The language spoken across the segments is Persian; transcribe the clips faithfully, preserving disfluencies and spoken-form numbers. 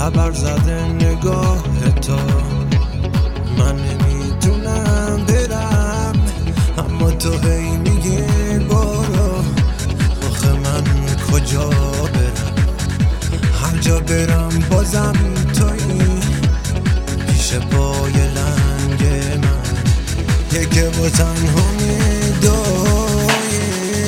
تبر زده نگاه تا من نمیتونم برم، اما تو هی میگی برو. آخه من کجا برم؟ هر جا برم بازم تویی پیش پای لنگ من، یکه با تنها میدویی.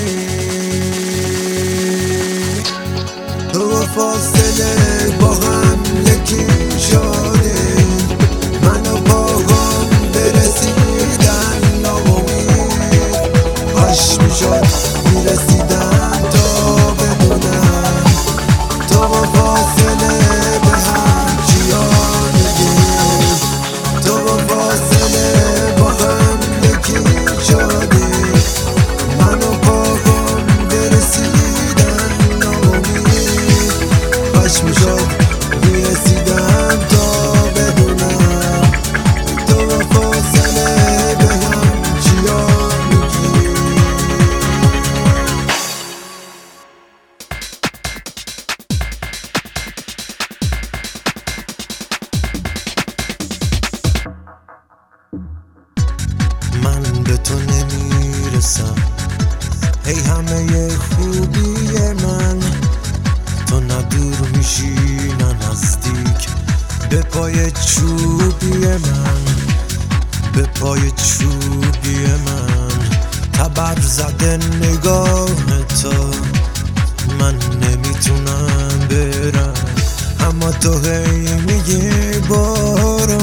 تو و فاصله با هم یکی شدیم، من و پاهام برسیدن ناامید. کاش میشد میرسیدم تا بدونم تو و فاصله به هم چیا میگیم. تو و فاصله با هم یکی شدیم، من و پاهام برسیدن ناامید. کاش میشد میرسیدم تا بدونم تو و فاصله به هم چیا میگی. من به تو نمیرسم ای همه خوبی من، تو نه دور میشی نه نزدیک به پای چوبی من، به پای چوبی من. تبر زده نگاه تو من نمیتونم برم، اما تو هی میگی برو.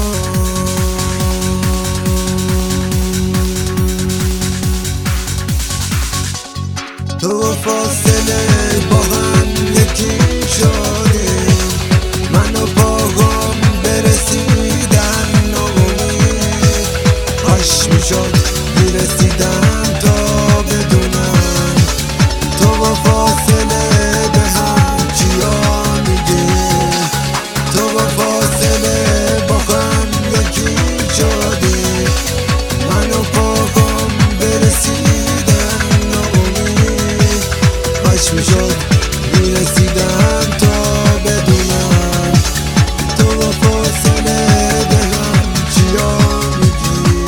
تو فاصله با هم یکی شدیم، من و پاهام برسیدن ناامید. کاش میشد میرسیدم تا بدونم تو و فاصله به هم چیا میگیم. تو و فاصله با هم یکی شدیم، من و پاهام برسیدن ناامید. کاش میشد میرسیدم تا بدونم تو و فاصله به هم چیا میگی.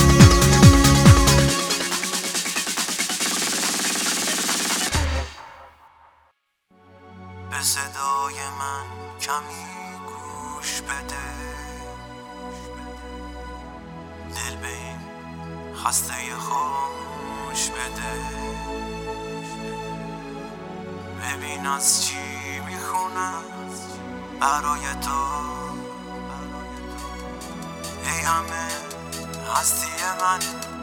به صدای من کمی گوش بده، دل به این خسته خاموش بده. ببین از چی میخونم برای تو، ای همه هستی من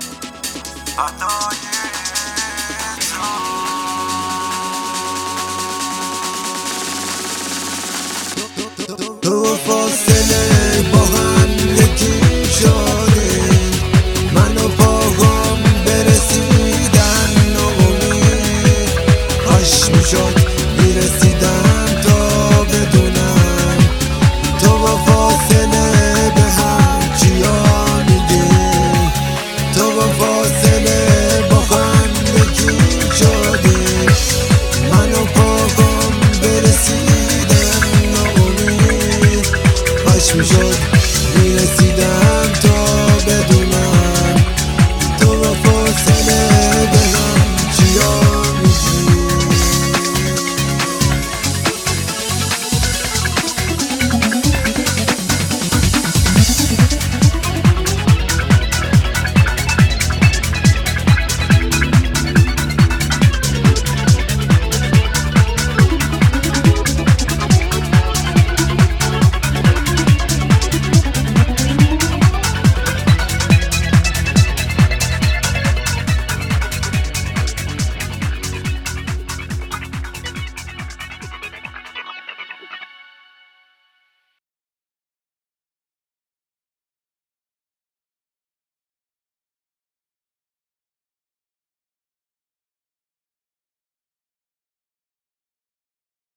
فدای تو. تو فاصله